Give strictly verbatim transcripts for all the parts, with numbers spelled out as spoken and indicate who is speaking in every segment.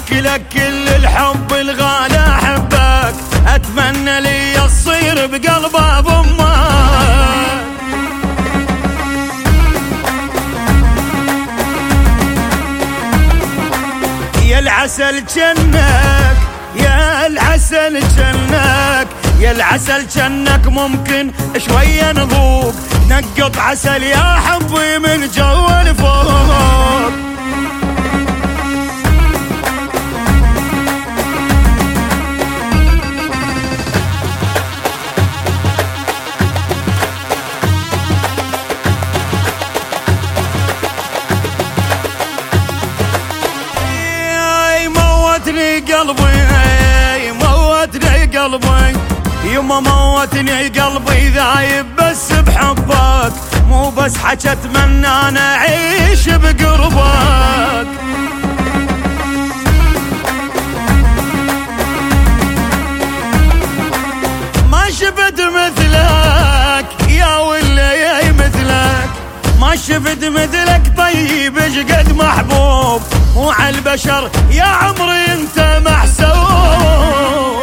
Speaker 1: ابارك لك كل الحب الغالي احبك، اتمنى لي تصير بقلب ابو امك. يا العسل جنك يا العسل جنك يا العسل جنك، ممكن شوية نذوق نقط عسل يا حبي من جو الفوق. موتني قلبي موتني قلبي يما موتني قلبي ذايب بس بحبك، مو بس حكى اتمنى انا اعيش بقربك. ما شفت مثلك يا ولي مثلك، ما شفت مثلك طيب ايش محبوب، مو على البشر يا عمري انت محسوب.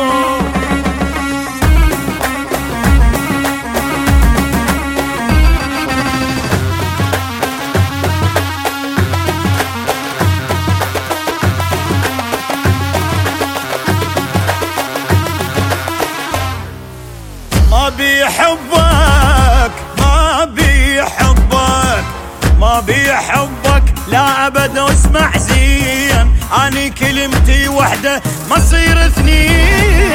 Speaker 1: ما بيحبك ما بيحبك ما بيحبك لا ابد، واسمع زين اني كلمتي وحده ما تصير اثنين.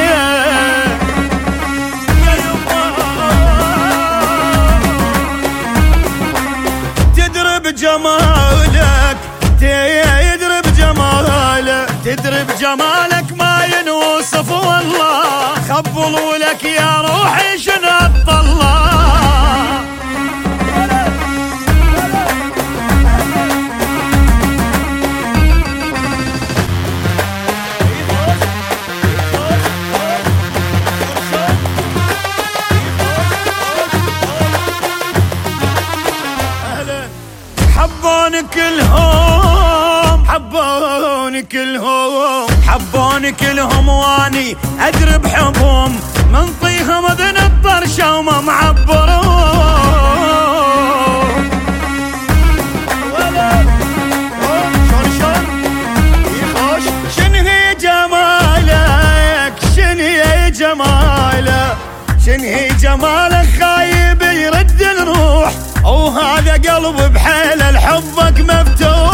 Speaker 1: يا يما تدري بجمالك تدري بجمالك تدري بجمالك ما ينوصف والله، خبلوا لك يا روحي شنط الله. حبوني كلهم حبوني كلهم حبوني كلهم واني ادري بحبهم، من طيهم اذن الطرشه وما معبرون. شلون شلون يخوش شنهي جمالك شنهي جمالك شنهي جمالك، خايب يرد الروح وهذا قلب بحيل لحبك مفتوح.